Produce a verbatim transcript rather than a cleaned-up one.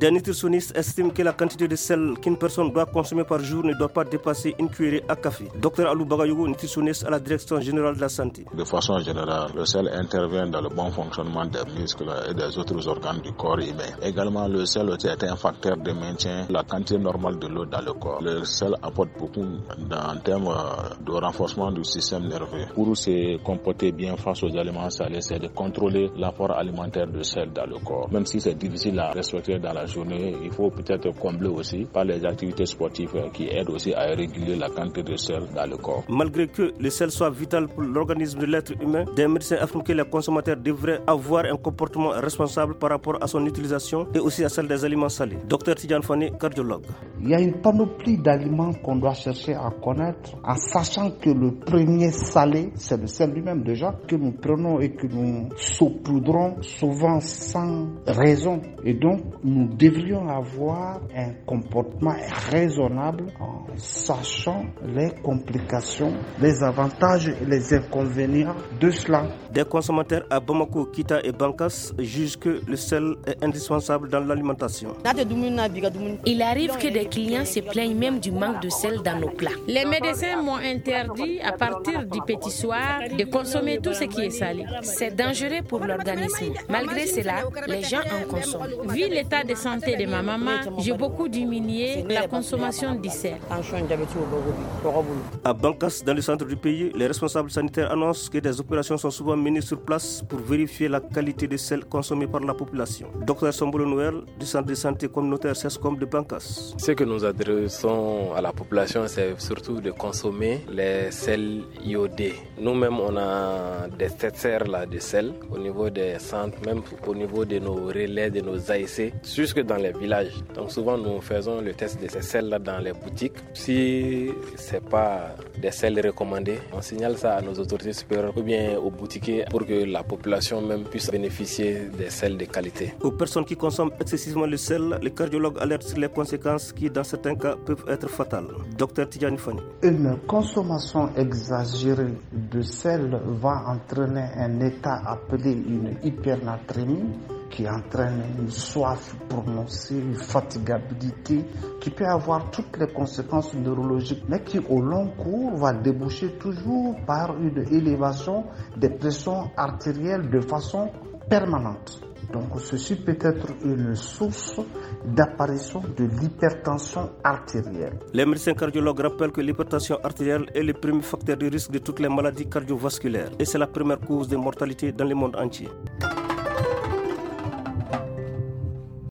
Des nutritionnistes estiment que la quantité de sel qu'une personne doit consommer par jour ne doit pas dépasser une cuillerée à café. Docteur Alou Bagayogo, nutritionniste à la Direction générale de la santé. De façon générale, le sel intervient dans le bon fonctionnement des muscles et des autres organes du corps humain. Également, le sel est un facteur de maintien de la quantité normale de l'eau dans le corps. Le sel apporte beaucoup en termes de renforcement du système nerveux. Pour se comporter bien face aux aliments salés, c'est de contrôler l'apport alimentaire de sel dans le corps. Même si c'est difficile à respecter dans la journée, il faut peut-être combler aussi par les activités sportives qui aident aussi à réguler la quantité de sel dans le corps. Malgré que le sel soit vital pour l'organisme de l'être humain, des médecins affirment que les consommateurs devraient avoir un comportement responsable par rapport à son utilisation et aussi à celle des aliments salés. Docteur Tidjane Fani, cardiologue. Il y a une panoplie d'aliments qu'on doit chercher à connaître, en sachant que le premier salé, c'est le sel lui-même déjà, que nous prenons et que nous saupoudrons souvent sans raison. Et donc, nous devrions avoir un comportement raisonnable en sachant les complications, les avantages et les inconvénients de cela. Des consommateurs à Bamako, Kita et Bankas jugent que le sel est indispensable dans l'alimentation. Il arrive que des clients se plaignent même du manque de sel dans nos plats. Les médecins m'ont interdit à partir du petit soir de consommer tout ce qui est salé. C'est dangereux pour l'organisme. Malgré cela, les gens en consomment. Vu l'état de santé de ma maman, j'ai beaucoup diminué la consommation du sel. À Bankas, dans le centre du pays, les responsables sanitaires annoncent que des opérations sont souvent menées sur place pour vérifier la qualité des sel consommés par la population. Docteur Sombolo Noël, du centre de santé communautaire CESCOM de Bankas. Ce que nous adressons à la population, c'est surtout de consommer les sels iodés. Nous-mêmes, on a des testeurs là de sel au niveau des centres, même au niveau de nos relais, de nos A I C, jusque dans les villages. Donc souvent, nous faisons le test de ces sels-là dans les boutiques. Si ce n'est pas des sels recommandés, on signale ça à nos autorités supérieures ou bien aux boutiquiers pour que la population même puisse bénéficier des sels de qualité. Aux personnes qui consomment excessivement le sel, les cardiologues alertent sur les conséquences qui, dans certains cas, peuvent être fatales. Docteur Tidjane Fani. Une consommation exagérée de sel va entraîner un état appelé une hypernatrémie qui entraîne une soif prononcée, une fatigabilité qui peut avoir toutes les conséquences neurologiques, mais qui au long cours va déboucher toujours par une élévation des pressions artérielles de façon permanente. Donc ceci peut être une source d'apparition de l'hypertension artérielle. Les médecins cardiologues rappellent que l'hypertension artérielle est le premier facteur de risque de toutes les maladies cardiovasculaires et c'est la première cause de mortalité dans le monde entier.